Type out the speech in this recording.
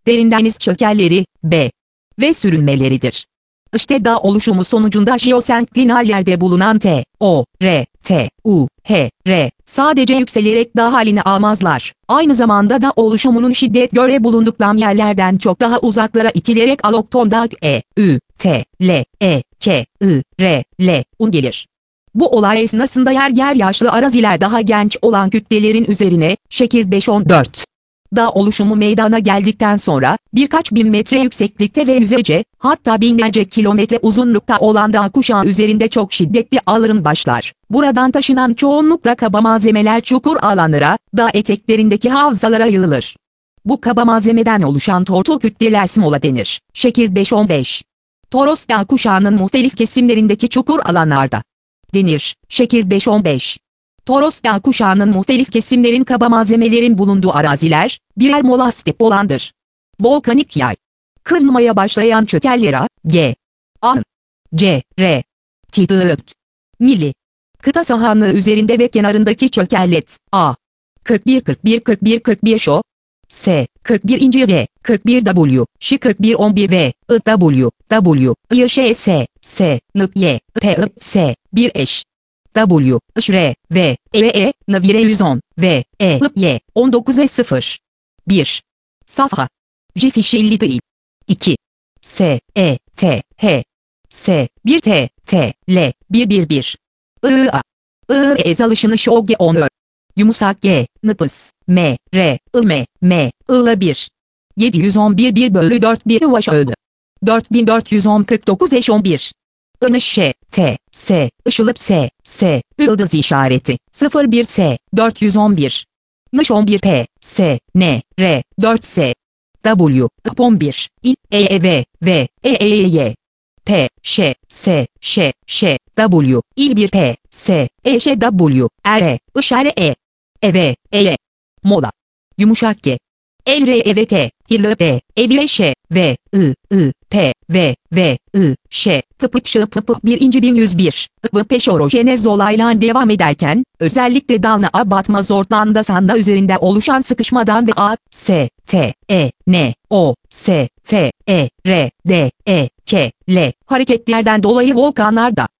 kütlerinden deniz çökelleri, B ve sürünmeleridir. İşte dağ oluşumu sonucunda jeosenklinallerde bulunan T, O, R, T, U, H, R sadece yükselerek dağ halini almazlar. Aynı zamanda dağ oluşumunun şiddet göre bulundukları yerlerden çok daha uzaklara itilerek alokton dağ E, Ü, T, L, E, K, I, R, L, Un gelir. Bu olay esnasında yer yaşlı araziler daha genç olan kütlelerin üzerine, şekil 5-14. Dağ oluşumu meydana geldikten sonra, birkaç bin metre yükseklikte ve yüzece, hatta binlerce kilometre uzunlukta olan dağ kuşağı üzerinde çok şiddetli alırım başlar. Buradan taşınan çoğunlukla kaba malzemeler çukur alanlara, dağ eteklerindeki havzalara yığılır. Bu kaba malzemeden oluşan tortul kütleler smola denir. Şekil 5-15. Toros dağ kuşağının muhtelif kesimlerindeki çukur alanlarda denir. Şekil 5-15. Toros dağ kuşağının muhtelif kesimlerin kaba malzemelerin bulunduğu araziler, birer mola step olandır. Volkanik yay. Kırılmaya başlayan çökeller A, G, A, C, R, T, Mili. Kıta sahanlığı üzerinde ve kenarındaki çökellet, A, 41 şo, S, 41. V, 41 W, Ş 41 11 V, I W, I Ş S, N Y, P I S, 1 eş. W, I R, V, Navire 110, V, Y, 19 0. 1. Safha. J fişilli değil. 2. S, T, H. S, 1 T, L, 1 I, A. Ezalışını şoge onör. Yumusak G, nıpıs, M, R, M, I'la 1. 711 1 bölü 4 1 uvaş öldü. 4410 49 eş 11. Inış Ş, T, S, ışılıp S, yıldız işareti, 01 S, 411. Nış 11 P, S, N, R, 4 S. W, 11, İ, V, Y. P, Ş, Ş, W, İl 1 P, S, Ş W, R, işare E, mola. Yumuşak G. El R, V, T, İl B, Evire Ş, V, I, P, V, I, Ş, Pıpıp Ş, Pıpıp 1101, V peşorojenez olaylar devam ederken, özellikle dalna batma zortlarında sanda üzerinde oluşan sıkışmadan ve A, S, T, N, O, S, F, R, D, K, L hareketlerden dolayı volkanlarda